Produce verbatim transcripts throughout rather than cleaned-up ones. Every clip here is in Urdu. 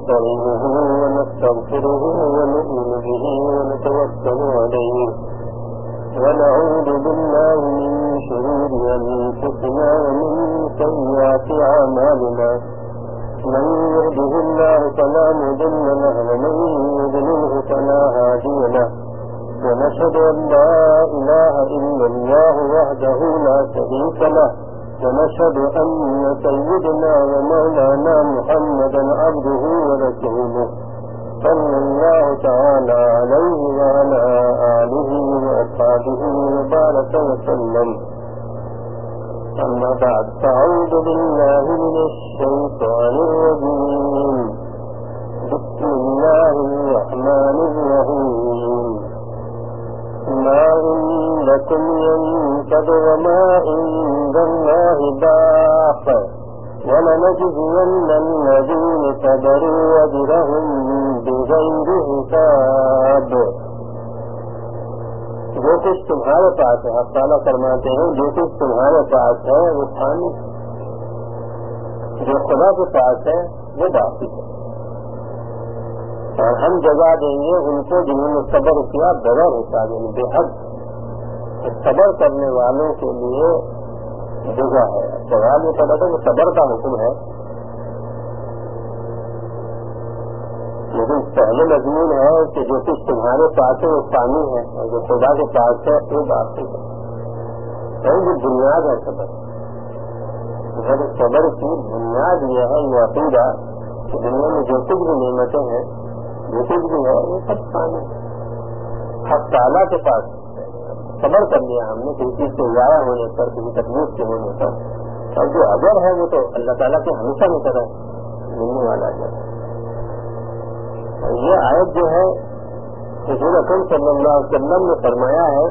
ونستعينه ونستغفره ونؤمن به ونتوكل عليه ونعوذ بالله من شرور أنفسنا ومن سيئات أعمالنا من يهده الله فلا مضل له ومن يضلله فلا هادي له ونشهد أن لا إله إلا الله وحده لا شريك له ونشهد أن سيدنا ومولانا محمدا عبده ورسوله صلى الله تعالى عليه وعلى آله وأصحابه وبارك وسلم. أما بعد فأعوذ بالله من الشيطان الرجيم. بسم الله الرحمن الرحيم. ما عندكم ينفد وما عند الله باق ولنجزين الذين صبروا أجرهم بغير حساب. جو کچھ تمہارے پاس ہے، آپ تعالیٰ فرماتے ہیں جو کچھ تمہارے پاس ہے وہ فانی، جو خدا کے پاس ہے وہ باقی ہے، اور ہم جزا دیں گے ان کو جنہوں نے صبر کیا بغیر حساب، یعنی بے حد صبر کرنے والوں کے لیے جزا ہے. سوال یہ پتا تھا کہ صبر کا حکم ہے، لیکن پہلے مضمون ہے کہ جو کچھ تمہارے پاس ہے وہ فانی ہے اور جو خدا کے پاس ہے وہ باقی ہے. یہ بنیاد ہے صبر. صبر کی بنیاد یہ ہے یہ عقیدہ کہ دنیا میں جو کچھ بھی نعمتیں ہیں جو کچھ بھی ہے وہ سب فانی ہے. حق تعالیٰ کے پاس صبر کر لیا ہم نے کسی چیز کے ضائع ہونے پر، کسی تکلیف کے ہونے پر، اور جو اجر ہے وہ تو اللہ تعالیٰ کے ہمیشہ کی طرح ملنے والا ہے. یہ آیت جو ہے حضور اکرم صلی اللہ علیہ وسلم نے فرمایا ہے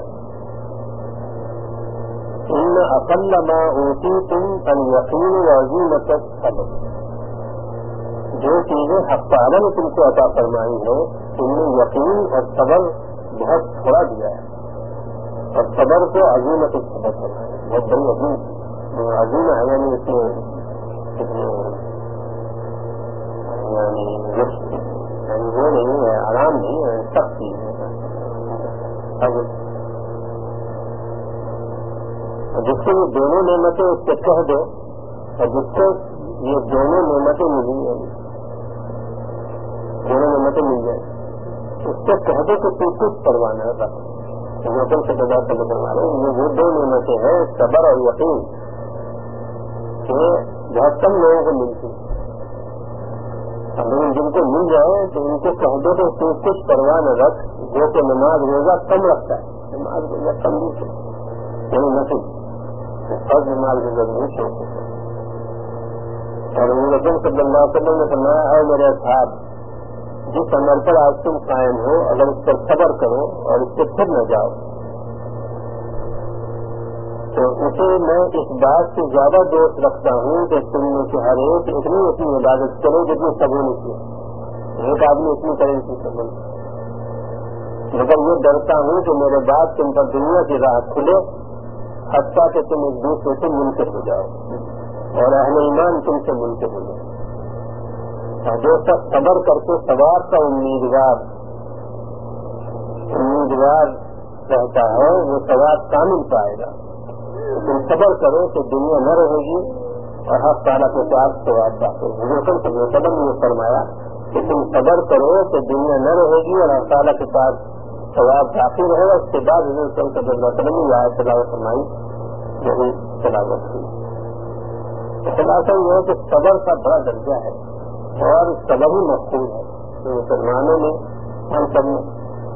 ان اقل ما اوتیتم الیقین وعظیمۃ الصبر. جو چیزیں حق تعالیٰ نے تم کو عطا فرمائی ہے تم نے یقین اور صبر بہت تھوڑا دیا ہے، اور صبر کو عظیمت الصبر فرمایا ہے. بہت بڑی عظیم عظیم ہے، یعنی اس میں یعنی وہ نہیں ہے، آرام نہیں ہے، سخت چیز ہے. جس کو یہ دونوں نعمتیں اس سے کہہ دو، اور جس کو یہ دونوں نعمتیں ملی ہیں دونوں نعمتیں مل جائیں اس سے کہہ دو کہ تو کچھ پروانا ہے. نعمتوں سے بغیر صبر کروا رہے ہیں. یہ وہ دو نعمتیں ہیں صبر اور یقین کہ بہت کم لوگوں کو ملتی ہیں، لیکن جن کو مل جائے تو ان کو کہہ دو کہ تو کچھ پرواہ نہ رکھ. جو کہ نماز روزہ کم رکھتا ہے، نماز روزہ کم نہیں ہے یعنی نفل اور نماز روزہ نہیں چھوڑتے. اور رسول صلی اللہ علیہ وسلم نے فرمایا اے میرے اصحاب جس عمل پر آج تم قائم ہو اگر اس پر صبر کرو اور اس سے پھر نہ جاؤ تو اسے میں اس بات سے زیادہ دوست رکھتا ہوں کہ تم میں سے ہر ایک اتنی اتنی عبادت کرو جتنی سبوں نے کی. ایک آدمی اتنی کرے اتنی سبوں، مگر یہ ڈرتا ہوں کہ میرے بعد تم پر دنیا کی راہ کھلے حتیٰ کہ تم ایک دوسرے سے منکر ہو جاؤ اور اہل ایمان تم سے منکر ہو جائے. اور جو سب صبر کر کے ثواب کا امیدوار امیدوار رہتا ہے وہ ثواب کامل پائے گا. تم صبر کرو تو دنیا نہ رہے گی اور حق تعالیٰ کے ساتھ ثواب باقی. حضور صلی اللہ علیہ وسلم نے فرمایا کہ تم صبر کرو تو دنیا نہ رہے گی اور حق تعالیٰ کے ساتھ ثواب باقی رہے گا. اس کے بعد حضور صلی اللہ علیہ وسلم نے آیت تلاوت فرمائی یہی تلاوت کی. خلاصہ یہ ہے کہ صبر کا بڑا درجہ ہے اور صبر ہی مقبول ہے. مسلمانوں میں ہم سب میں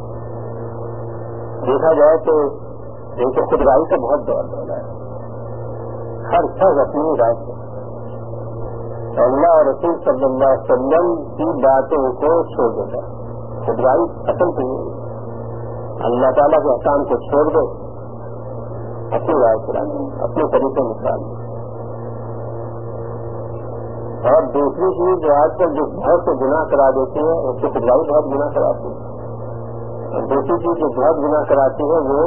دیکھا جائے تو ایک تو خودرائی کا بہت دور دورہ ہے. ہر شخص اپنی رائے سے اللہ اور رسول صلی اللہ علیہ وسلم کی باتوں کو چھوڑ دیتا ہے. خودرائی پسند نہیں، اللہ تعالیٰ کے احکام کو چھوڑ دو، اپنی رائے چلانے اپنے طریقے نکال دو. اور دوسری چیز جو آج کل جو بہت سے گناہ کرا دیتی ہے اس سے خودرائی بہت گناہ کراتی ہے. اور دوسری چیز جو بہت گناہ کراتی ہے وہ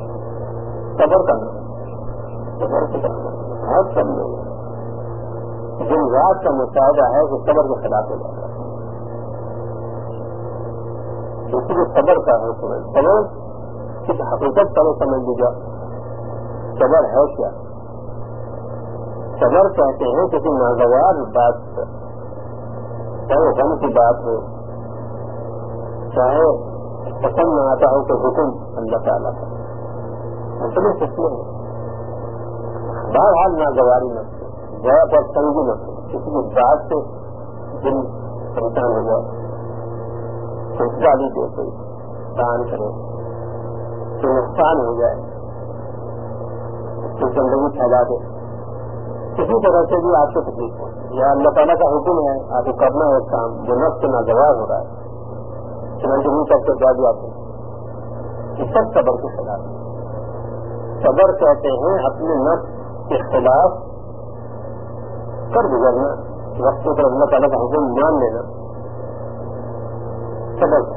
صبر کرنا. صبر کرنا بہت کم لوگ دن رات کا مشاہدہ ہے کہ صبر کے خلاف ہو جاتا ہے. اسی لیے صبر کا ہے صبر صبر کس حقیقت پر سمجھ لیجیے. صبر ہے کیا؟ صبر کہتے ہیں کسی ناگوار بات پر، چاہے غم کی بات ہو، چاہے پسند نہ آتا ہو تو حکم اللہ تعالیٰ کا اپنے سستے ہیں. بہرحال ناگواری نہ جگہ پر تنگی نہ ہو، کسی کی بات سے دل پریشان ہو جائے، اس کا بھی دے کوئی دان کرے تو نقصان ہو جائے، تو زندگی پھیلا دے، کسی طرح سے بھی آپ کو تکلیف ہو. یا اللہ تعالیٰ کا حکم ہے آپ کو کرنا ہے کام جو نفس سے ناگوار ہو رہا ہے، چنانچہ نہیں کر کے جا جاتے، یہ سب صبر کے خلاف. صبر کہتے ہیں اپنے نفس کے خلاف کر گزرنا، وقت پر اللہ تعالیٰ کا حکم مان لینا. صبر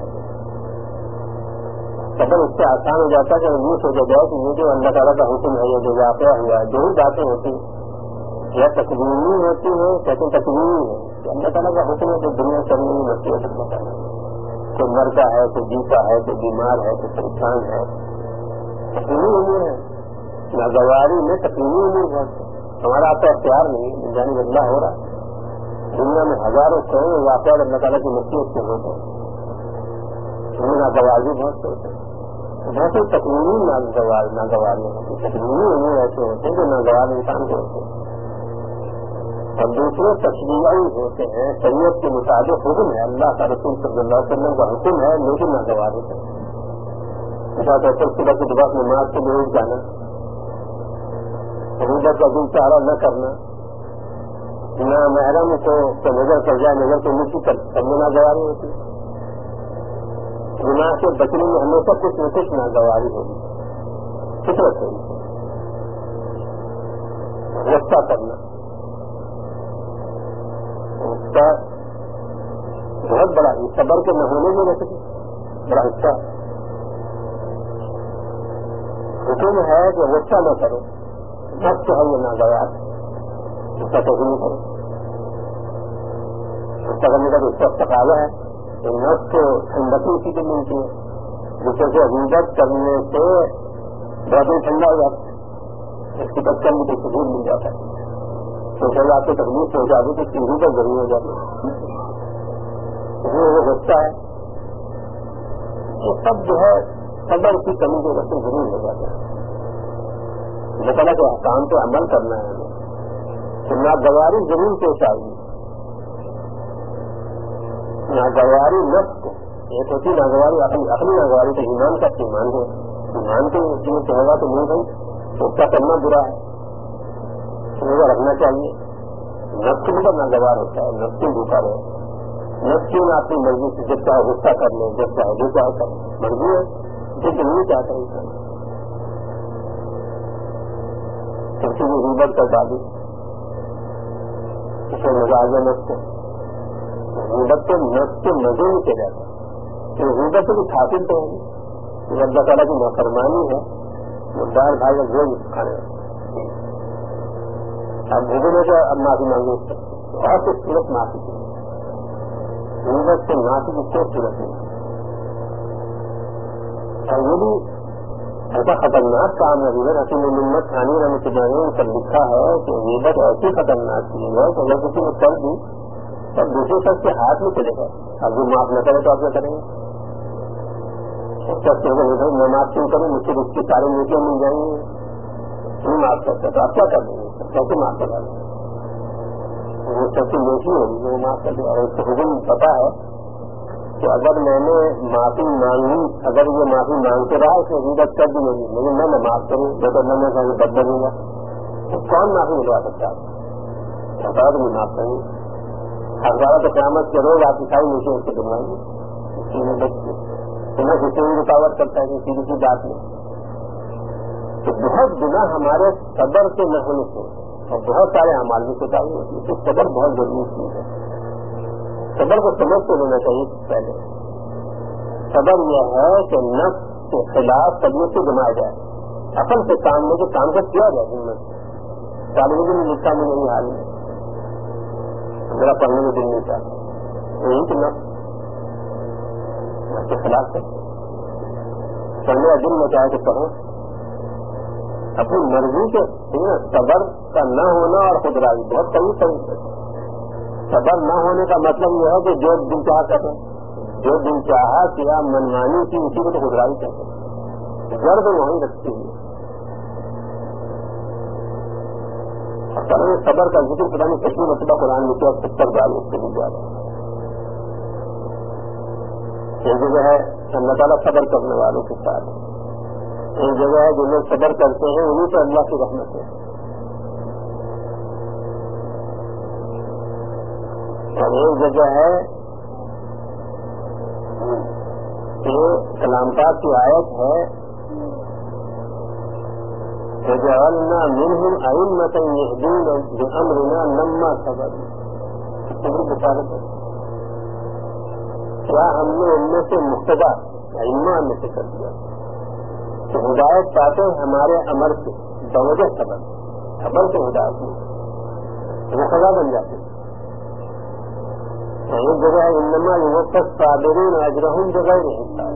صبر اس سے آسان ہو جاتا ہے کہ یہ سوچا جائے کہ یہ جو اللہ تعالیٰ کا حکم ہے، یہ جو واقعہ ہوا ہے، جو ہی باتیں ہوتی یا تکوینی ہوتی ہیں کہتے ہیں تکوینی ہے کہ اللہ تعالیٰ کا حکم ہے جو دنیا کرنے میں مرتی ہے. اللہ تعالیٰ کوئی مرتا ہے، کوئی جیتا ہے، کوئی بیمار ہے، کوئی پریشان ہے، تکوینی امور ہے. ناگواری میں تکوینی امور ہے، ہمارا آپ کا اختیار نہیں، جانب اللہ ہو رہا ہے. دنیا میں ہزاروں کروڑوں واقعات اللہ تعالیٰ کی مصیبت سے ہوتے ہیں، ناگواری بہت سے ہوتے ہیں. بہت سے تکوینی ناگوار ناگواری ہوتی ہے، تکوینی امور ایسے ہوتے ہیں جو ناگوار انسان کے ہوتے ہیں، اور دوسرے تشریعی ہوتے ہیں. شریعت کے مطابق حکم ہے، اللہ کا رسول صلی اللہ علیہ وسلم کا حکم ہے، لیکن ناگوار ہوتے ہیں. صبح کی دباغ میں نماز کے لیے جانا، غیبت کا دل سہارا نہ کرنا، نہ محرم کو نظر کر جائے، نظر کو مٹی کر سب میں ناگواری ہوتی ہے. گناہ سے بچنے میں ہمیشہ کچھ نہ کچھ ناگواری ہوگی، فطرت ہوگی. غصہ کرنا اس کا بہت بڑا صبر کے نہ ہونے میں رکھے بڑا حصہ حکم ہے کہ غصہ نہ کرو. نفس ہے یہ ناگوار، اس کا تو نہیں کرو. غصہ کرنے کا تو اس کا تقاضا ہے. نفس کو ٹھنڈکی اسی کو ملتی ہے، جس سے غیبت کرنے سے بہت ہی ٹھنڈا ہو جاتا ہے، اس کی بچہ میں کوئی سکون مل جاتا ہے. تو جب آپ کو تکلیف ہو جاتی تو سیڑھی پر ضرور ہو جاتی ہے، وہ غصہ ہے. یہ سب جو ہے صبر کی کمی کی وجہ سے ضرور ہو جاتا ہے. اللہ تعالیٰ کے احکام پہ عمل کرنا ہے ہمیں، تو ناگواری ضرور پیش آئے گی. ناگواری نفس کو ایک ہوتی ناگواری اپنی اپنی ناگواری تو ایمان کا ایمان ہے، ایمان کے جو کہے گا تو نہیں بھائی اس کا کرنا برا ہے، روزہ رکھنا چاہیے. نفس کے اوپر ناگوار ہوتا ہے، نفس کے اوپر ہے. نفس کیوں نہ اپنی مرضی سے جب چاہے غصہ کر لے، جب چاہے جو چاہے کر مرضی ہے، جو نہیں چاہتا ہے انسان کسی بھی غیبت کر ڈالی اسے مزاج نفس کو غیبت کے نفس کے مزے میں کیا جاتا ہے. یہ غیبت سے کچھ حاصل تو ہوگی، یہ اللہ تعالیٰ کی نافرمانی ہے. مردار بھائی کا گوشت کھانے اب بھوگنے کا اب معافی مانگے بہت سے صورت معافی کی غیبت سے معافی کی کوئی صورت نہیں. اور یہ بھی ایسا خطرناک کام ہے. غیبت حکیم محمد ثانی رحمۃ اللہ علیہ پر لکھا ہے کہ غیبت ایسی خطرناک چیز ہے کہ اگر کسی نے کر دی اور دوسرے شخص کے ہاتھ میں چلے گا، اب وہ معاف نہ کرے تو آپ کیا کریں گے؟ شخص میں معاف کیوں کروں، مجھ سے اس کی سارے نیکیاں مل جائیں گی، نہیں معاف کرتا تو آپ کیا کر دیں گے؟ کیسے معاف کرا دیں گے؟ وہ سب کی نیکی ہوگی وہ معاف کر دیں. اور اس کو حکم پتا ہے کہ اگر میں نے معافی مانگی، اگر یہ معافی مانگتے رہا اس میں غیبت کر دی ہوگی، لیکن میں نہ معاف کروں جب میں نے کہا بدلا دوں گا تو کون معافی ملوا سکتا ہے؟ ہزارہ تو معاف کریں گے. ہزارہ تو قیامت کے روز آپ کی ساری نیچے اس کو دلوائیں گے. میں کسی بھی رکاوٹ کرتا ہے کسی کسی بات میں. تو بہت گناہ ہمارے صبر کے نہ ہونے سے اور بہت سارے اعمال بھی کوتاہی ہوتی ہے. تو صبر بہت ضروری چیز ہے. صبر کو سمجھ کے لینا چاہیے. پہلے صبر یہ ہے کہ نفس کے خلاف طبیعت سے جمایا جائے، عقل سے کام لے کے کام کو کیا جائے. ہمت طالب علم لکھا میں نہیں حال میں میرا پڑھنے میں دل نہیں چاہتا، وہی تو نفس کے خلاف ہے. پڑھنے کا دل میں چاہے تو پڑھو، اپنی مرضی کے. صبر کا نہ ہونا اور خودرائی بہت صحیح صحیح ہے. صبر نہ ہونے کا مطلب یہ ہے کہ جو دل چاہ کریں، جو دل چاہا کیا منمانی کی، اسی کو تو خودرائی کہتے ہیں. ضرب وہیں رکھتی ہے. صبر کا ذکر پتہ نہیں کتنی مرتبہ قرآن میں کیا، ستر بار اس کے لیے جا رہا ہے. ایک جگہ ہے اللہ تعالیٰ صبر کرنے والوں کے ساتھ، ایک جگہ ہے جو لوگ صبر کرتے ہیں انہیں تو اللہ کی رحمت ہے. اور ایک جگہ ہے کہ کلام پاک کی آیت ہے وَجَعَلْنَا مِنْهُمْ أَئِمَّةً يَهْدُونَ بِأَمْرِنَا لَمَّا صَبَرُوا. صبر بتانا ہے کیا ہم نے ان میں سے مقتدا ائمہ میں سے کر دیا کہ ہدایت پاتے ہمارے امر سے بوجہ صبر، صبر سے ہدایت میں وہ خدا بن جاتے ہیں. ایک جگہ ہے انما یوفی الصابرین اجرہم بغیر حساب.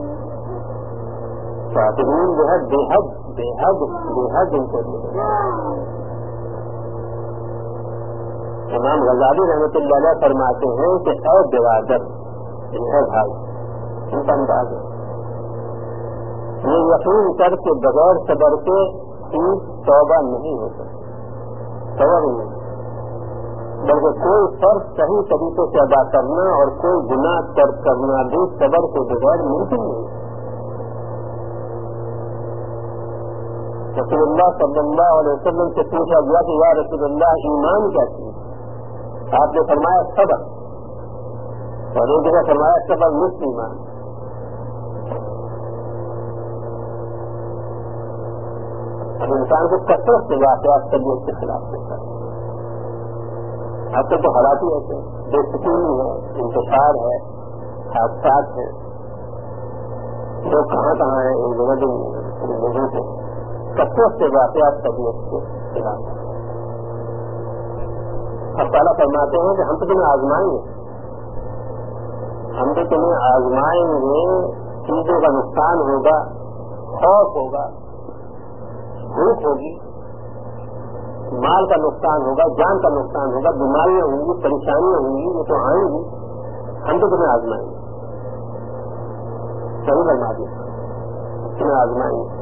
صابرین جو ہے بے حد بے حد بے حد ان کو. امام غزالی رحمۃ اللہ علیہ فرماتے ہیں کہ اے برادر، اے بھائی، ان کا انداز ہے یہ یقین کر کے بغیر صبر کے توبہ نہیں ہو سکتی. توبہ نہیں، بلکہ کوئی فرض صحیح طریقے سے ادا کرنا اور کوئی گناہ ترک کرنا بھی صبر کے بغیر ممکن نہیں. رسول اللہ صلی اللہ علیہ وسلم سے پوچھا گیا کہ یا رسول اللہ ایمان کیا چیز؟ آپ نے فرمایا صبر، اور ایک جگہ فرمایا صبر نصف ایمان. اب انسان کو کثرت سے واقعات طبیعت کے خلاف دیتا ہے. آج کل تو حالات ہی ایسے بے سکونی ہے، انتشار ہے، حادثات ہیں، لوگ کہاں کہاں ہیں ایک جگہ بھی لوگوں کو کثرت سے واقعات طبیعت کے خلاف. اب تعالیٰ فرماتے ہیں کہ ہم تو تمہیں آزمائیں گے، ہم تو تمہیں آزمائیں گے، چیزوں کا نقصان ہوگا، خوف ہوگا، بھوک ہوگی، مال کا نقصان ہوگا، جان کا نقصان ہوگا، بیماریاں ہوں گی، پریشانیاں ہوں گی، وہ تو آئیں گی. ہم تو تمہیں آزمائیں گے. صحیح فرما دیا، تمہیں آزمائیں گے.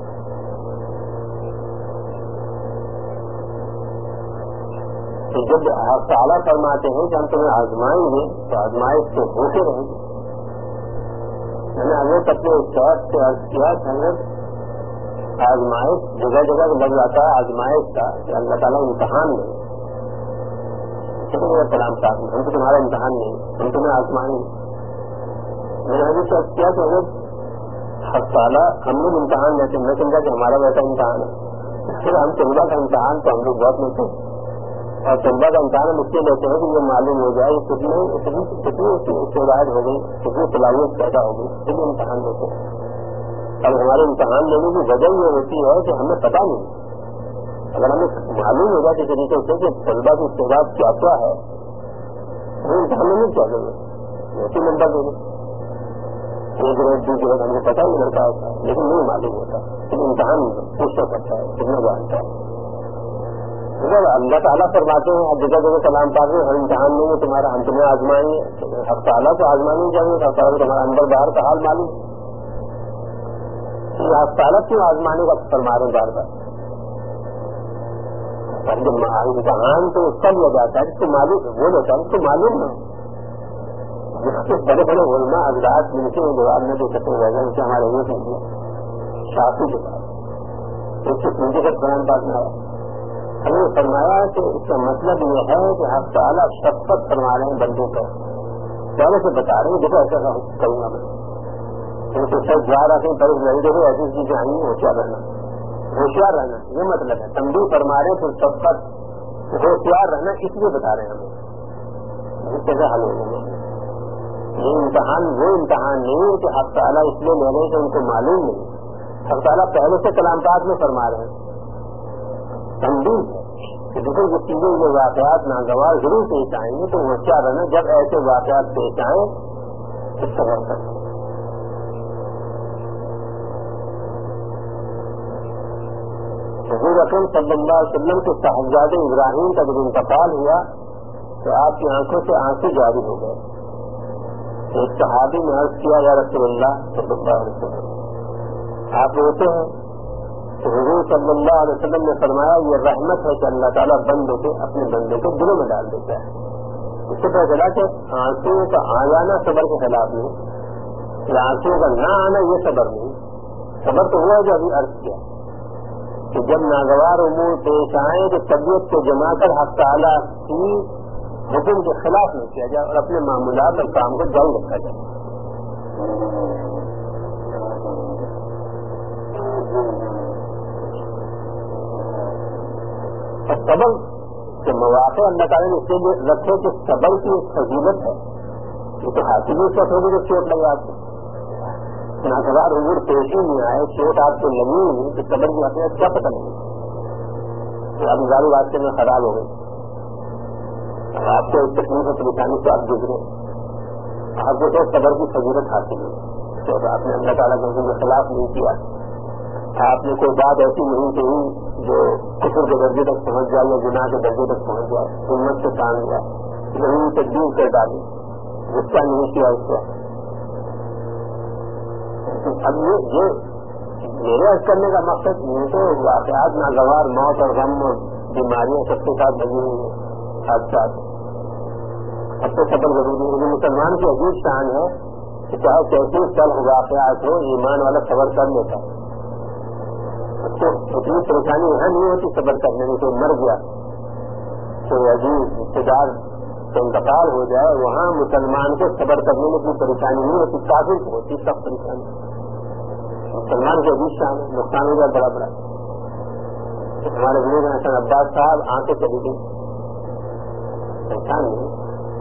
تو جب تعالیٰ فرماتے ہیں کہ ہم تمہیں آزمائیں گے تو آزمائش تو ہوتے رہے گی. میں نے حضرت اپنے استاد سے عرض کیا کہ حضرت آزمائش جگہ جگہ لگ جاتا ہے آزمائش کا کہ اللہ تعالیٰ امتحان لے. کلام صاحب ہم تو تمہارا امتحان نہیں، ہم تمہیں آزمائیں گے. میں نے حضرت سے عرض کیا کہ حضرت ہر سالہ ہم لوگ امتحان لیتے، میں سمجھا کہ ہمارا ویسا امتحان ہے. پھر ہم طلبا کا امتحان تو ہم لوگ بہت لیتے ہیں، اور طلبا کا امتحان ہم اس کے لیتے ہیں کہ یہ معلوم ہو جائے کتنی کتنی استعداد ہو گئی، کتنی صلاحیت پیدا ہو گئی، اس لیے امتحان لیتے ہیں. اب ہمارے امتحان لینے کی وجہ یہ ہوتی ہے کہ ہمیں پتا نہیں. اگر ہمیں معلوم ہو جائے کسی طریقے سے کہ طلبا کی استعداد کیا کیا ہے وہ امتحان میں نہیں چاہتے ہیں، ایسے نمبر دے دیں ایک گریڈ دو گریڈ ہمیں پتا ہی لڑتا ہوتا ہے، لیکن نہیں معلوم ہوتا کہ امتحان پوچھنا پڑتا ہے، کتنا جانتا ہے. اللہ تعالیٰ فرماتے ہیں جگہ جگہ کلام پاک میں ہر امتحان لیں گے تمہارا، ہم تمہیں آزمائیں گے. ہر تعالیٰ کو آزمانے چاہیے، ہر تعالیٰ کو تمہارا اندر باہر کا حال معلوم. ہر تعالیٰ کیوں آزمانے کا فرما رہے ہیں بار بار؟ امتحان تو اس کا لیا جاتا ہے جس کو معلوم وہ لیتا ہے، اس کو معلوم ہے. جس کے بڑے بڑے علماء حضرات ملتے ہیں جواب میں دے سکتے ہیں کہ ہمارے یہ سمجھے شافی کے بعد اس سے پوچھے کا قرآن پاک میں آیا. ہم نے فرمایا کہ اس کا مطلب یہ ہے کہ ہر تعالیٰ شفقت فرما رہے ہیں بندوں پر، پہلے سے بتا رہے ہیں دیکھو ایسا کروں گا میں ان کو سچ جا رہا ہوں پر نہیں دیکھو ایسی چیزیں آئیں گی، ہوشیار رہنا ہوشیار رہنا یہ مطلب ہے. تنبیہ فرما رہے ہیں پھر شفقت ہوشیار رہنا اس لیے بتا رہے ہیں ہمیں اس طرح حل ہو گئے. یہ امتحان وہ امتحان نہیں کہ ہر تعالیٰ اس لیے لے رہے ہیں کہ ان کو معلوم نہیں. ہر تعالیٰ پہلے سے کلام پاک میں فرما رہے ہیں تنبیہ ہے کہ لیکن جو چیزیں یہ واقعات ناگوار ضرور پیش آئیں گے تو ہوشیار رہنا جب ایسے واقعات پیش آئیں تو صبر کرنا. حضور اکرم صلی اللہ علیہ وسلم کے صاحبزادے ابراہیم کا جب انتقال ہوا تو آپ کی آنکھوں سے آنسو جاری ہو گئے. ایک صحابی نے عرض کیا یا رسول اللہ صلی اللہ علیہ وسلم آپ روتے ہیں؟ تو حضور صلی اللہ علیہ وسلم نے فرمایا یہ رحمت ہے کہ اللہ تعالیٰ بندے کو اپنے بندے کو دلوں میں ڈال دیتا ہے. اس سے پتہ چلا کہ آنسو کا آ جانا صبر کے خلاف نہیں، یا آنسو کا نہ آنا یہ صبر نہیں. صبر تو ہوا جو ابھی عرض کیا کہ جب ناگوار امور پیش آئیں تو طبیعت کو جما کر حق تعالیٰ کی حکم کے خلاف نہ کیا جائے اور اپنے معمولات اور کام کو جاری رکھا جائے. اور صبر کے مواقع اللہ تعالیٰ نے اس کے لیے رکھے کہ صبر کی ایک فضیلت ہے. یہ تو حاصل بھی اس وقت ہوگی تو چوٹ لگا آپ کو ناگوار امور پیش ہی نہیں آئے، چوٹ آپ کو لگی نہیں تو صبر کی حقیقت کیا پتہ نہیں. اب ظاہر واسطے میں خراب ہو گئی، اب آپ کو ایک تکلیف و پریشانی سے آپ گزرے، آپ کو تو صبر کی فضیلت حاصل ہوئی تو آپ نے اللہ تعالیٰ کے حکم کے خلاف نہیں کیا. آپ نے کوئی بات ایسی نہیں کہی جو کفر کے درجے تک پہنچ جائے یا گناہ کے درجے تک پہنچ جائے، ہمت سے کام لیا، نہیں تبدیل کر ڈالی، غصہ نہیں کیا اس سے. اب یہ یہ میرے عرض کرنے کا مقصد یہ تو واقعات ناگوار موت اور غم اور بیماریاں سب کے ساتھ لگی ہوئی ہیں حادثات. اب تو صبر ضروری ہے. مسلمان کی عجیب شان ہے کہ چاہے کیسے سل واقعات ہو ایمان والا صبر کر لیتا ہے. تو اتنی پریشانی یہاں نہیں ہوتی صبر کرنے میں. کوئی مر گیا کوئی عجیب رشتے دار تو انتقال ہو جائے وہاں مسلمان کو صبر کرنے میں کوئی پریشانی نہیں ہوتی، کافر کو ہوتی سب پریشانی. مسلمان کے عجیب شان ہے، نقصان ہو جائے بڑا بڑا. ہمارے بزرگ حسن عباس صاحب آنکھیں چلی گئی، پریشان نہیں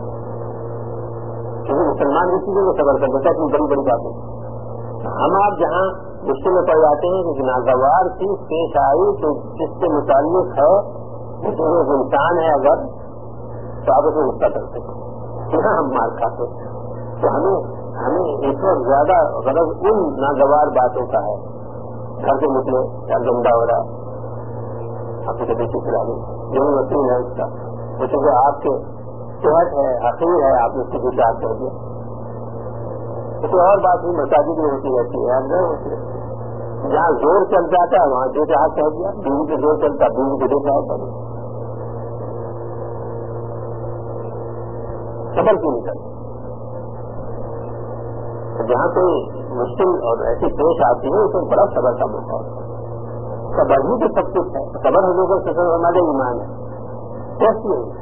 کیونکہ مسلمان کی چیزوں کو صبر کر دیتا ہے اتنی بڑی بڑی باتیں. ہم آپ جہاں مشکل میں پڑ جاتے ہیں کہ ناگوار چیز پیش آئی تو جس سے متعلق ہے وہ انسان ہے اگر تو آپ اسے غصہ کرتے ہیں، یہاں ہم مار کھاتے ہیں. تو ہمیں ہمیں اس وقت زیادہ غرض ان ناگوار باتوں کا ہے. گھر سے نکلے کیا گندا ہو رہا ہے آپ کو کبھی چکرا نہیں یہی وسیل ہے اس کا، وہ چونکہ آپ کے صحت ہے حقیر ہے آپ نے اس کو گزار کر دیا. تو اور بات بھی مساجد میں ہوتی رہتی ہے نہیں ہوتی ہے. جہاں زور چل جاتا ہے وہاں جو چاہ کہہ دیا، بیوی کو زور چلتا بیوی کو جو چاہ کر صبر کیوں نہیں کرتا. جہاں کوئی مشکل اور ایسی پیش آتی ہے اس میں بڑا صبر کا موقع ہوتا ہے. صبر ہی تو سب کچھ ہے. صبر ہونے کو صبر ہمارے ایمان ہے. کیسی ہے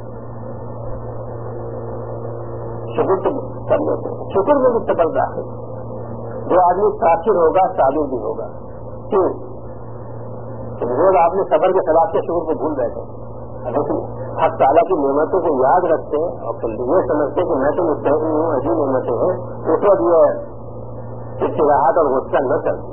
شکر تو کر لیتے ہیں، شکر میں بھی صبر داخل. جو آدمی شاکر ہوگا صابر بھی ہوگا. کیوں؟ روز آپ نے صبر کے خلاف کے شکر کو بھول بیٹھے. حق تعالیٰ کی نعمتوں کو یاد رکھتے اور یہ سمجھتے کہ میں تو مستحق نہیں ہوں، ایسی نعمتیں ہیں اس وقت یہ اطلاعات اور غصہ نہ کرتے.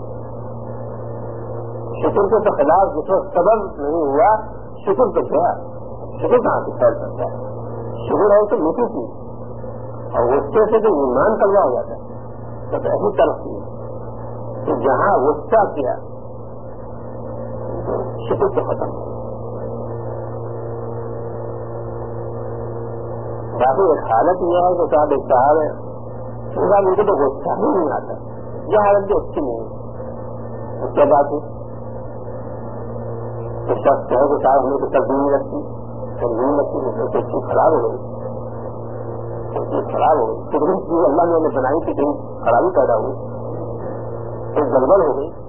شکر کے خلاف جس وقت صبر نہیں ہوا شکر تو گیا، شکر کہاں سے پھیل سکتا ہے. شکر ہے تو میٹھی چیز اور غصے سے جو ایمان کلوا ہو جاتا ہے تو ایسی طرف کی کہ جہاں غصہ کیا شکر تو ختم ہو. باقی ایک حالت یہ ہے کہ صاحب ایک صاحب ہے ان کو تو غصہ ہی نہیں آتا، یہ حالت جو اچھی نہیں ہے. اس کے بعد تو شخص ہے کہ صاحب ہمیں تو تبدیل نہیں رکھتی تبدیل رکھتی تو چیز خراب ہو گئی، چیز خراب ہو گئی. کتنی چیز اللہ نے ہمیں بنائی تھی کہیں خرابی پیدا ہوئی، کوئی گڑبڑ ہو گئی.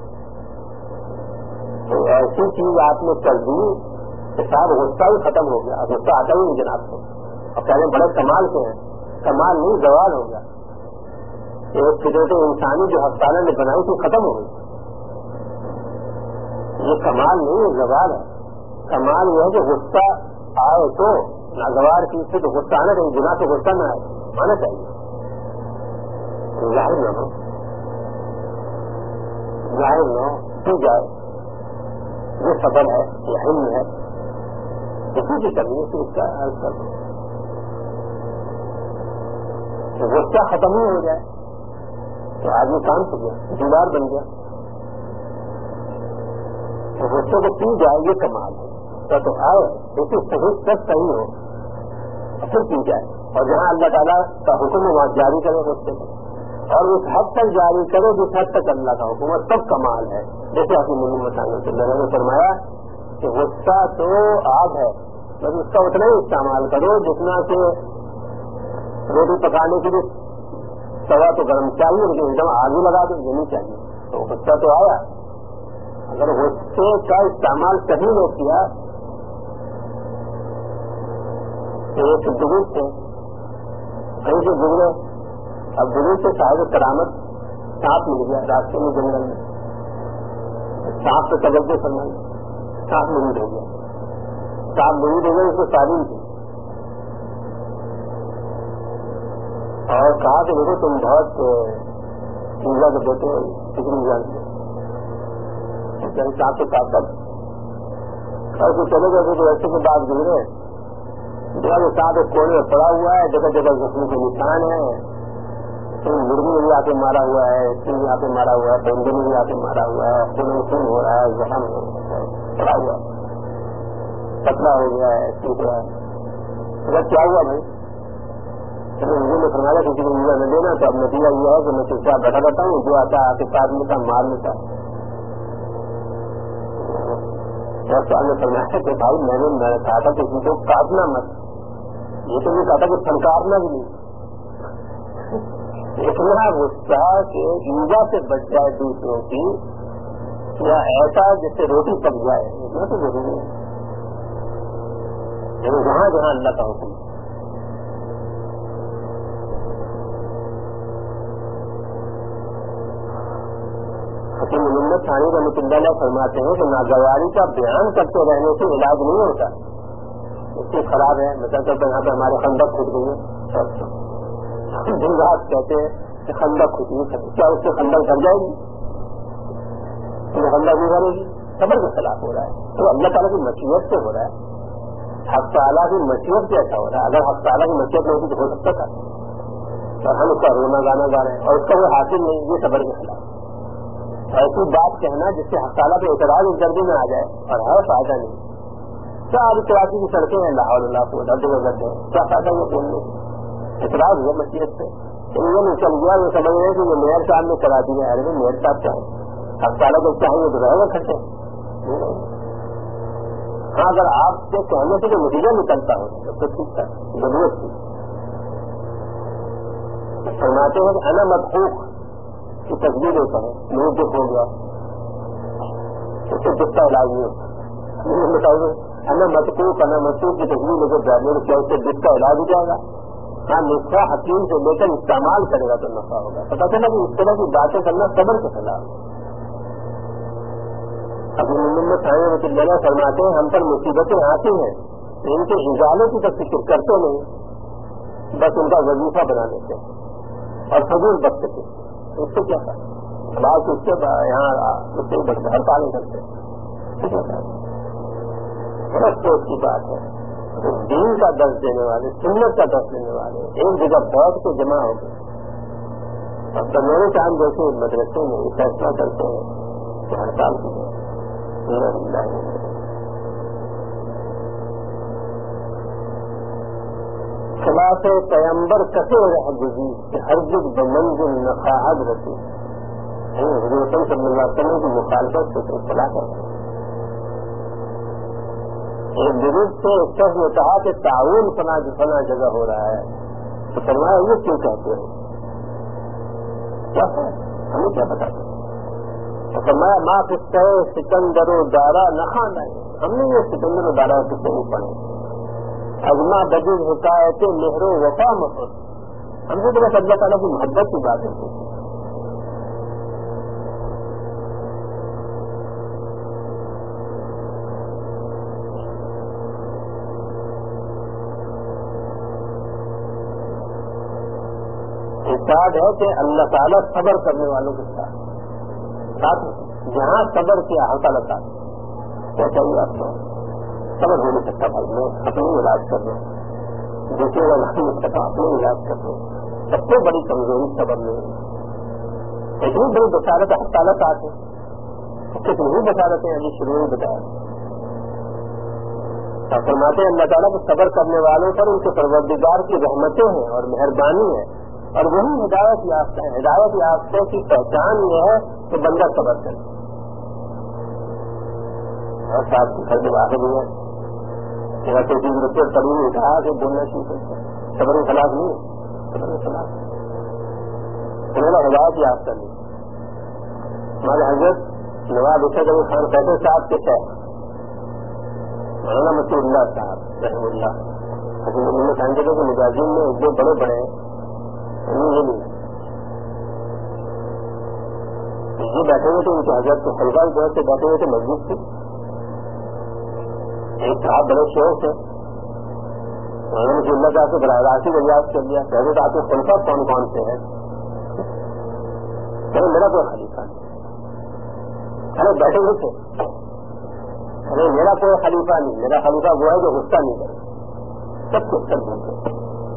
تو ایسی چیز آپ نے کر دی کہ صاحب غصہ ہی ختم ہو گیا، غصہ آتا ہی نہیں جناب کو. اب پہلے بڑے کمال کے ہیں، کمال نہیں زوال ہو گیا. ایک فطرت انسانی جو حق تعالیٰ نے بنائی تھی ختم ہو گئی. یہ کمال نہیں ہے زوال ہے. کمال یہ ہے کہ غصہ آئے تو ناگوار چیز سے تو غصہ آنا چاہیے، گناہ سے غصہ نہ آئے آنا چاہیے. ظاہر نہ ہو ظاہر نہ ہو تو جائے. یہ صبر ہے، یہ علم ہے. اسی کی کرنی ہے اس کا عرض کر دوں غصہ ختم ہی ہو جائے تو آدمی کام ہو گیا, دیوار بن گیا. تو غصے کو پی جائے یہ کمال ہے. تو آئے اسے صحیح سب صحیح ہو پھر پی جائے, اور جہاں اللہ تعالیٰ کا حکم ہے وہاں جاری کرے غصے کو, اور اس حد تک جاری کرے جس حد تک اللہ کا حکم ہے, سب کمال ہے. جیسے آپ نے مجھے نے فرمایا کہ غصہ تو آگ ہے, بس اس کا اتنا ہی استعمال کرو جتنا کہ روٹی پکانے کے لیے توا تو گرم چاہیے لیکن ایک دم آگ ہی لگا دو یہ نہیں چاہیے. تو غصہ تو آیا, اگر غصے کا استعمال صحیح نہیں کیا. ایک بزرگ تھے کہیں سے گزرے, اب بزرگ سے صاحب کرامت سانپ مل گیا راستے میں جنگل میں, سانپ سے توجہ فرمائی, سانپ مرید ہو گیا. سانپ مرید ہو گیا, اس کو تعلیم تھی اور کہا کہ دیکھو تم بہت چیزا کے بیٹے ہو, کچھ نہیں جانتے. سانپ کے ساتھ اور چلے گئے تو ایسے کے بعد گزرے, جب ساتھ ایک کونے میں پڑا ہوا ہے, جگہ جگہ زخمی کے نشان ہے, مرغی میں بھی آ کے مارا ہوا ہے, سنگ یہاں پہ مارا ہوا ہے, پرندے میں بھی آ کے مارا ہوا ہے, خون خون ہو رہا ہے, زخم پڑا ہوا ہے, پتلا ہو گیا ہے, ٹوٹ رہا ہے. اگر کیا ہوا بھائی مجھے میں فرمایا کسی کو مجھے نہ دینا, تو اب نتیجہ یہ ہے کہ میں چپ چاپ بیٹھا رہتا ہوں, جو آتا ہے آ کے ساتھ لیتا مار لیتا. سوال نے فرمایا کہ بھائی میں نے میں نے کہا تھا کہ کسی کو کاٹنا مت, یہ تو نہیں کہا تھا کہ پھنکارنا بھی نہیں. اتنا غصہ کہ ایجا سے بچ جائے دوسروں کی, یا ایسا جس سے روٹی پک جائے, اتنا تو ضروری ہے. جہاں جہاں اللہ کا حکم. حکیم محمد ثانی رحمۃ اللہ علیہ فرماتے ہیں کہ ناگواری کا بیان کرتے رہنے سے علاج نہیں ہوتا. اس سے خراب ہے, مثلا کرتے یہاں پہ ہمارے خندق کھد گئی ہے, دن رات کہتے ہیں کہ خندق کھد گئی, کیا اس سے خندق بھر جائے گی؟ خندق نہیں بھرے گی, صبر کے خلاف ہو رہا ہے. تو اللہ تعالیٰ کی مشیت سے ہو رہا ہے, حق تعالیٰ کی مشیت سے ایسا ہو رہا ہے. اگر حق تعالیٰ کی مشیت نہیں ہوتی تو ہو سکتا تھا, اور ہم اس کا رونا گانا گا رہے ہیں اور اس کا وہ حاصل نہیں, یہ صبر کے خلاف. ایسی بات کہنا جس سے حق تعالیٰ پہ اعتراض اس درجے میں آ جائے, اور ہے فائدہ نہیں. ساری کراچی کی سڑکیں ہیں لاہور اللہ کو درد گزرتے ہیں, کیا فائدہ یہ بولنے سے؟ اعتراض ہوا مشیت سے, یہ نہیں چل گیا, وہ سمجھ رہے کہ یہ میئر صاحب نے کرا دیا ہے. میئر صاحب چاہیں حق تعالیٰ کو چاہیے تو رہے گا خرچے. ہاں اگر آپ کے کہنے سے جو نتیجہ نکلتا ہو تو ٹھیک تھا, ضرورت تھی. فرماتے ہیں کہ انا مدفوق کی تصویر ہوتا ہے, مجھے دکھ ہو گیا, اس سے دکھ کا علاج نہیں ہوتا. بتائیے انا مدفوق انا مدفوق کی تصویر لے کر جانے میں کیا اس سے دکھ کا علاج ہو جائے گا؟ ہاں نسخہ حکیم سے لے کر استعمال کرے گا تو نفع ہوگا. پتا چلا کہ اس طرح کی باتیں کرنا صبر کے خلاف. ابھی محمد ثانی رحمۃ اللہ علیہ فرماتے ہیں ہم پر مصیبتیں آتی ہیں, ان کے ازالے کی تو فکر کرتے نہیں, بس ان کا وظیفہ بنا لیتے ہیں اور فضول بخشتے ہیں. اس سے کیا تھا بات, اس سے یہاں اس سے بڑھتے ہڑتال نہیں کرتے. بڑا سوچ کی بات ہے. دین کا درس دینے والے, سنت کا درس دینے والے ایک جگہ بیٹھ کے جمع ہو گئے, اور میرے ٹائم جیسے مدرسے میں یہ فیصلہ کرتے ہیں کہ ہڑتال کی جائے. خلاف پیمبر کسے رہ گزی کہ ہر جگ بمنزل نخواہد رسی. حضور صلی اللہ علیہ وسلم کی مخالفت سے اطلاع کرتے ہیں. ایک بزرگ سے ایک شخص نے کہا کہ تعاون فنا فنا جگہ ہو رہا ہے, تو فرمایا یہ کیوں کہتے ہو, کیا ہے ہمیں کیا بتا دیں. تو فرمایا ماں کسے سکندر و دارا نہ خانا ہے, ہم نے یہ سکندر و دارا کسے نہیں پڑھے. ازما بجز حکایت مہر و وفا مفر, ہم کو تو بس اللہ تعالیٰ کی محبت کی بات ہے. ارشاد ہے کہ اللہ تعالیٰ صبر کرنے والوں کے ساتھ ساتھ جہاں صبر کیا اللہ تعالیٰ ساتھ کیا چاہیے آپ کو. सबर हो नहीं सकता भाई, मैं अपने इलाज कर दूँ, दूसरे का इलाज नहीं सकता, अपने इलाज कर दूँ। सबसे बड़ी कमजोरी सबर नहीं है। इतनी बड़ी बसारत हड़तालत आते कितनी बसारतें अभी शुरू में बताया। फरमाते हैं अल्लाह ताला को सबर करने वालों पर उनके परवरदिगार की रहमतें हैं और मेहरबानी है, और वही हिदायत याफ्ता है। हिदायत याफ्ता की पहचान ये है कि बंदा सबर करे। और साथ की खर्च वाक़ भी है, मेरा कोई चीज रुपये पड़ी हुई कहा कि बोलना चाहिए, सबर के खिलाफ नहीं है, सबर के खिलाफ उन्होंने हिदायत याफ्ता नहीं। हमारे हजरत नवाब हुसैन अली खान कहते साहब के शहर मौलाना मसूदुल्लाह साहब रहमुल्लाह हजरत खान के मुजाहिदीन में जो बड़े बड़े ये नहीं ये बैठे हुए थे, उनके हजरत के खलबा की तरफ से बैठे हुए थे मस्जिद से। एक साहब बड़े शौक थे, मौलाना मसूदुल्लाह साहब से बराह राशि बर्दाश्त कर लिया। कहते थे आपके खलीफा कौन कौन से हैं? अरे मेरा कोई खलीफा नहीं। अरे बैठे हुए थे, अरे मेरा कोई खलीफा नहीं, मेरा खलीफा वो है जो गुस्सा नहीं करे, सब कुछ कर देते,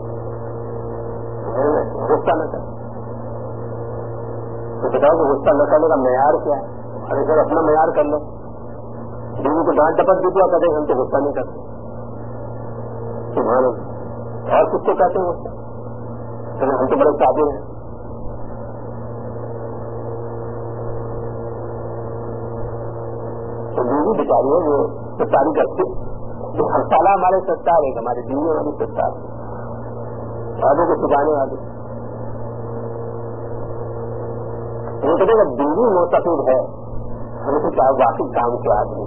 गुस्सा न करे। तो बताओ कि गुस्सा न करने का मैयार क्या है? अरे सर अपना मैयार कर लो, बीवी को डांट टपक दी तो कहते हम तो गुस्सा नहीं करते, सुभान अल्लाह। और किसको कहते हैं गुस्सा? तो हम तो बड़े सादे हैं। तो बीवी बेचारी है वो सत्तारी करती, जो हड़ताला हमारे सत्तार है, हमारी बीवी हमारी सत्तार वादों को छुपाने वाली। वो कहते हैं बीवी मोतफिद है, हमें तो क्या वाकई काम के आदमी।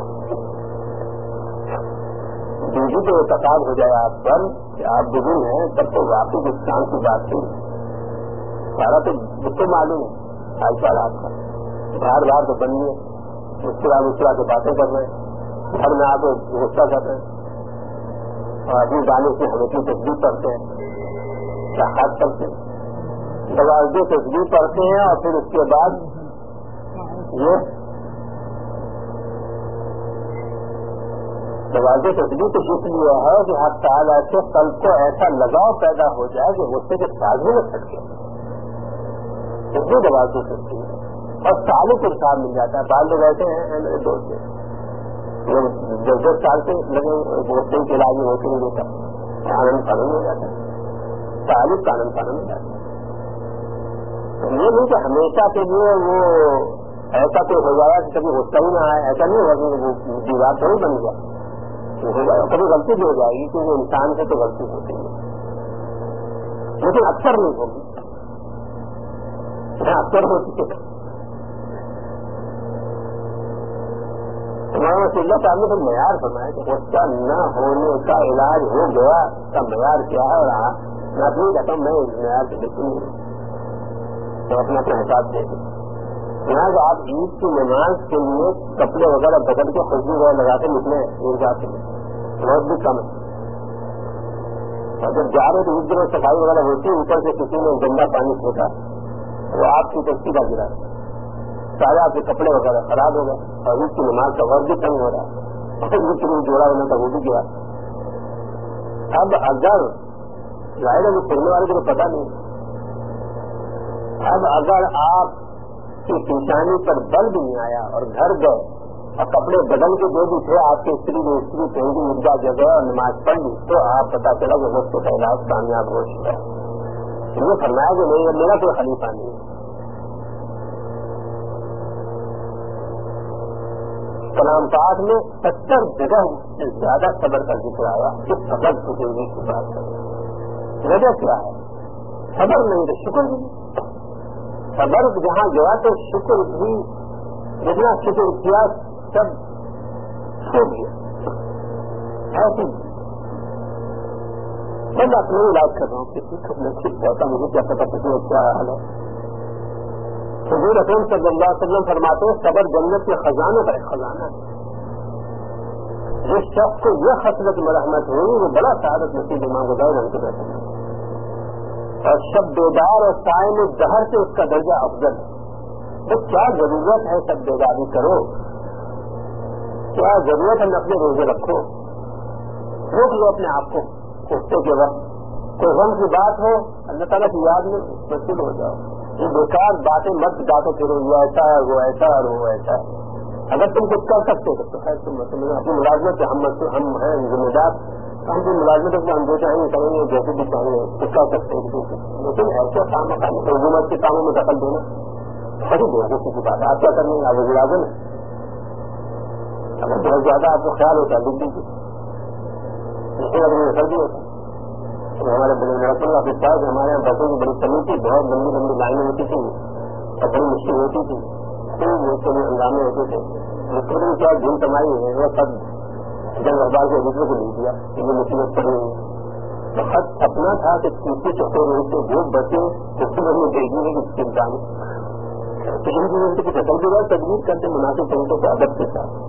बीवी को एतकाद हो जाए आप पर कि आप बुजुर्ग हैं, तब तो वाकई इस काम की बात थी। सारा तो मुझको मालूम है हाल चाल आपका, बार बार तो बनिए, मुस्कुरा मुस्कुरा के बातें कर रहे हैं, घर में आके गुस्सा कर रहे हैं, और अपनी गाने से हमें की तस्वीर पढ़ते हैं, क्या हाथ करते हैं, दरवाजे तस्वीर पढ़ते हैं, और फिर उसके बाद ये दरवाजे तस्वीर तो इसलिए है कि हर साल ऐसे कल को ऐसा लगाव पैदा हो जाए कि गुस्से के साझे में छटके, इसलिए दरवाजे तस्वीर है। और सालों को साल मिल जाता है। बाल लोग ऐसे हैं मेरे दोस्त लोग दस दस साल से लगे दोस्तों के इलाज में होते नहीं देता, आनंद पालन हो जाता है, सालों का आनंद पालन हो जाता है। तो ये नहीं कि हमेशा के लिए वो ऐसा तो हो जाएगा कि कभी गुस्सा ही ना आए, ऐसा नहीं होगा कि वो दीवार थोड़ी बन गया, हो जाएगा, कभी गलती भी हो जाएगी, क्योंकि इंसान से तो गलती होती है, लेकिन अक्सर नहीं होगी, अक्सर होती है। रसूलुल्लाह साहब ने तो मैयार फरमाया कि गुस्सा न होने का इलाज हो गया, उसका मैयार क्या है? रहा मैं अपनी कहता हूँ, मैं इस मैयार से देखूँ तो अपना अपना हिसाब दे दूँ। यहाँ से आप ईद की नमाज के लिए कपड़े वगैरह बदल के खुशबू वगैरह लगा के निकले ईदगाह के लिए, बहुत भी कम है। और जब जा रहे तो ईद में सफाई वगैरह होती है, ऊपर से किसी ने गंदा पानी फेंका, वो आपकी टैक्सी का गिरा, सारे आपके कपड़े वगैरह खराब हो गए, और ईद की नमाज का वर्ग भी कम हो रहा है, और जोड़ा होना था वो भी गिरा। अब अगर जाहिर है वो फिरने वाले को पता नहीं, अब अगर आप की पेशानी पर बल भी नहीं आया और घर गए और कपड़े बदल के जो भी थे आपके स्त्री ने स्त्री पहली मुद्दा जगह और नमाज पढ़ ली, तो आप पता चला कि वक्त का इलाज कामयाब हो चुका है। ये फरमाया कि नहीं, मेरा कोई खलीफा नहीं है। कलाम पाक में सत्तर जगह से ज्यादा सबर का जिक्र आया कि सबर की जिंदगी की बात करें। वजह क्या है? सबर नहीं तो शुक्र नहीं। सबर जहाँ गया तो शुक्र भी, जितना शुक्र किया सब छो गया। ऐसी मैं अपने इलाज कर रहा हूँ, किसी खबर ठीक पहुंचा, मुझे क्या पता किसी क्या हाल है। हुजूर अकरम सल्लल्लाहु अलैहि वसल्लम फरमाते हैं सबर जन्नत के खजाने का एक खजाना है। जिस शख्स को यह खसलत मरहमत हुई वो बड़ा सआदत नसीब इमाम गुज़ार रंग के रहते हैं, और शब बेदार और साइम जहर से उसका दर्जा अफजल है। तो क्या जरूरत है सब बेदारी करो, क्या जरूरत है अपने रोजे रखो, रोक लो अपने आप को, उठते के वक्त कोई गम की बात हो अल्लाह ताला की याद में मशगूल हो जाओ। ये बेकार बातें मत गाते फिरो, ये ऐसा है वो ऐसा और वो ऐसा है। अगर तुम कुछ कर सकते हो तो खैर तुम अपनी मुलाजमत हम हम हैं जिम्मेदार, हम भी मुलाजमत को हम जो चाहेंगे करेंगे, जैसे भी चाहेंगे कुछ कर सकते हैं, लेकिन ऐसे काम हुकूमत के कामों में दखल देना बड़ी बेवकूफी की बात है। आप क्या करने आप मुलाजिम है, अगर बहुत ज्यादा आपको ख्याल होता लिख दीजिए, इसके बाद में कर दिया होता। तो हमारे बल्ला के साथ हमारे यहाँ बसों की बड़ी कमी थी, बहुत लंबी लंबी लाइनें होती थी और बड़ी मुश्किल होती थी, खूब उसके लिए हंगामे होते थे। उसके दिन क्या धूल कमाई है वो सब जब अखबार के दूसरे को लिख दिया, ये मुसीबत पड़ी हुई। तो खत अपना था कि तीसरी चौथे रोज से जो बचे उसके बाद में भेजने की चिंता में, तो इन चीजों की फसल के बाद तजवीज करते मुनासिब तरीकों से अदब के साथ।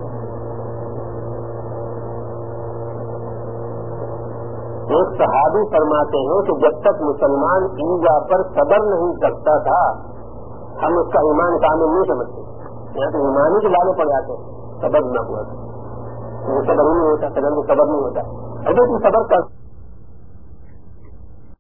एक सहाबी फरमाते हैं कि जब तक मुसलमान ईजा पर सब्र नहीं करता था हम उसका ईमान कामिल नहीं समझते। यहाँ तो ईमान ही के लाले पड़ जाते हैं, सब्र न हुआ तो सब्र ही नहीं होता, सब्र में सब्र नहीं होता। अगर तुम सब्र कर